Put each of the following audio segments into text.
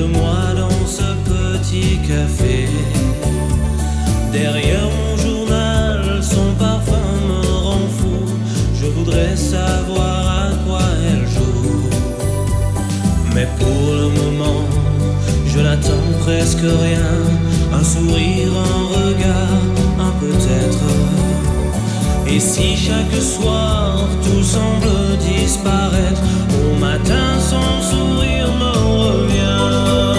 Invite-moi dans ce petit café. Derrière mon journal, son parfum me rend fou. Je voudrais savoir à quoi elle joue. Mais pour le moment, je n'attends presque rien. Un sourire, un regard, un peut-être. Et si chaque soir tout semble disparaître, au matin son sourire me revient.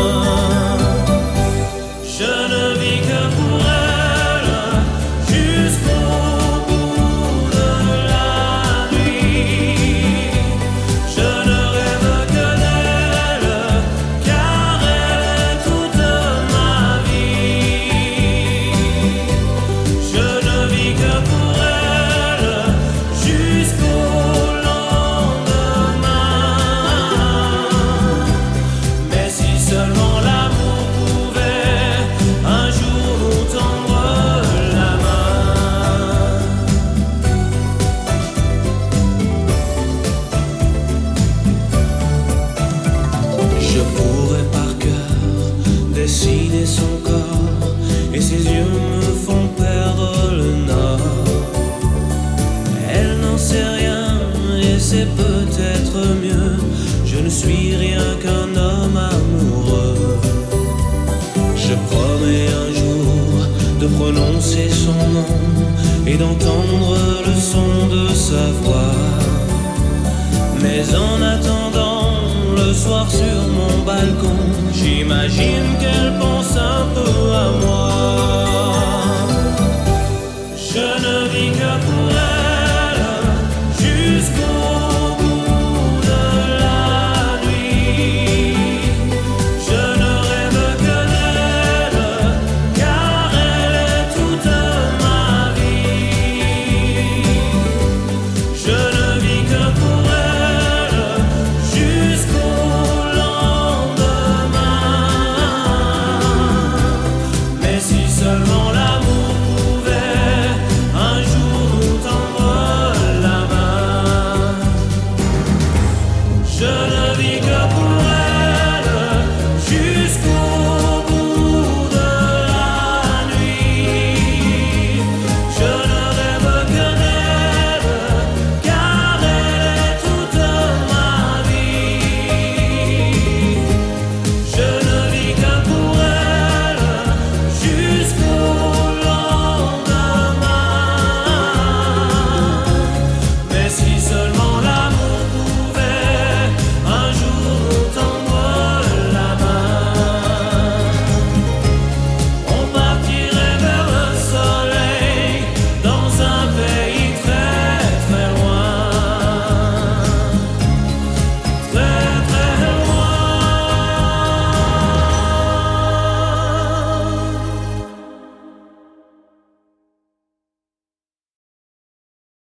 Je ne vis que pour elle, jusqu'au bout de la nuit. Je ne rêve que d'elle, car elle est toute ma vie. Je ne vis que pour elle, jusqu'au lendemain. Mais si seulement l'amour pouvait un jour nous tendre la main. Je pourrais par cœur dessiner son corps, et ses yeux me font perdre le nord. Elle n'en sait rien et c'est peut-être mieux. Je ne suis rien qu'un homme amoureux. Je promets un jour de prononcer son nom et d'entendre le son de sa voix. Mais en attendant, le soir sur mon balcon, j'imagine qu'elle